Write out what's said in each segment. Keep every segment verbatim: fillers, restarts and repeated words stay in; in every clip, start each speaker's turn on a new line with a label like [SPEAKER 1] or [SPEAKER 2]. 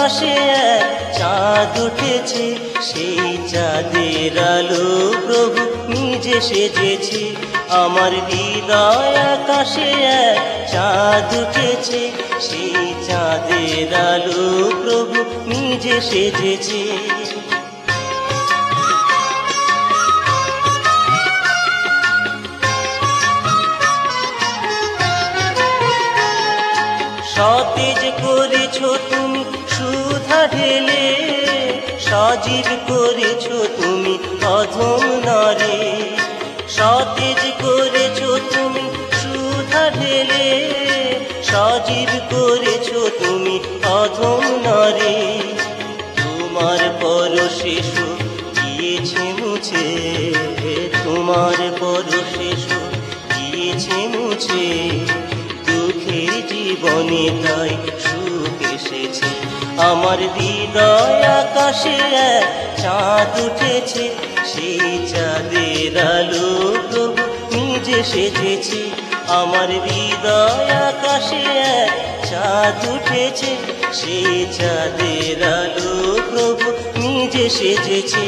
[SPEAKER 1] আকাশে এক চাঁদ উঠেছে, সেই চাঁদের আলো প্রভু নিজে সেজেছে। আমার হৃদয় আকাশে এক চাঁদ উঠেছে, সেই চাঁদের আলো প্রভু নিজে সেজেছে। সতেজ করেছ তুমি সুধা ঢেলে, সজীব করেছ তুমি অধম নরে। সতেজ করেছ তুমি সুধা ঢেলে, সজীব করেছ তুমি অধম নরে। তোমার পরশে গিয়েছে মুছে, তোমার পরশে গিয়েছে মুছে। দুঃখের জীবনে তাই সুখ এসেছে। আমার হৃদয় আকাশে এক চাঁদ উঠেছে, সেই চাঁদের আলো প্রভু নিজে সেজেছে। আমার হৃদয় আকাশে এক চাঁদ উঠেছে, সেই চাঁদের আলো প্রভু নিজে সেজেছে।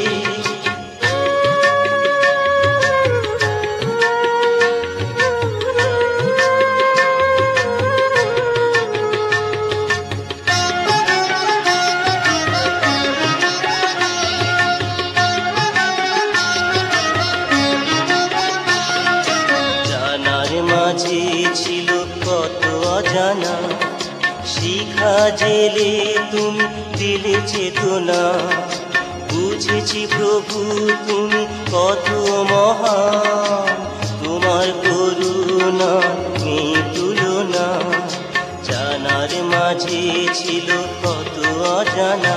[SPEAKER 1] মাঝে ছিল কত অজানা, শিখা জেলে তুমি দিলে চেতনা। বুঝেছি প্রভু তুমি কত মহান, তোমার করুণা নেই তুলনা। জানার মাঝে ছিল কত অজানা,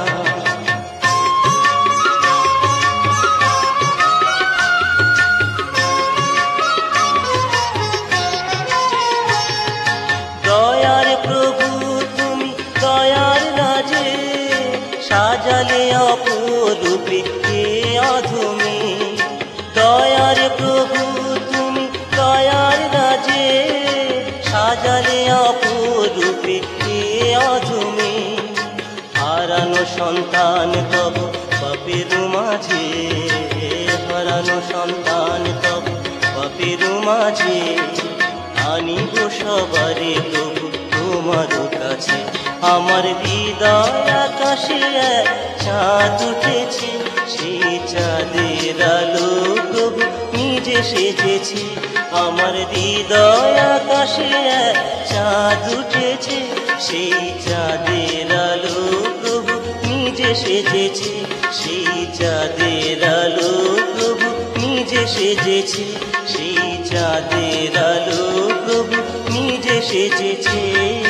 [SPEAKER 1] সাজালে অপরূপে হে অধমে। দয়ার প্রভু তুমি দয়ার রাজে, সাজালে অপরূপে হে অধমে। হারানো সন্তান তব পাপের মাঝে, হারানো সন্তান তব পাপের মাঝে। আনিব সবারে তবু তোমার কাছে। আমার হৃদয় আকাশে এক চাঁদ উঠেছে, সেই চাঁদের আলো প্রভু নিজে সেজেছে। আমার হৃদয় আকাশে এক চাঁদ উঠেছে, সেই চাঁদের আলো প্রভু নিজে সেজেছে। সেই চাঁদের আলো প্রভু নিজে সেজেছে, সেই চাঁদের আলো প্রভু নিজে সেজেছে।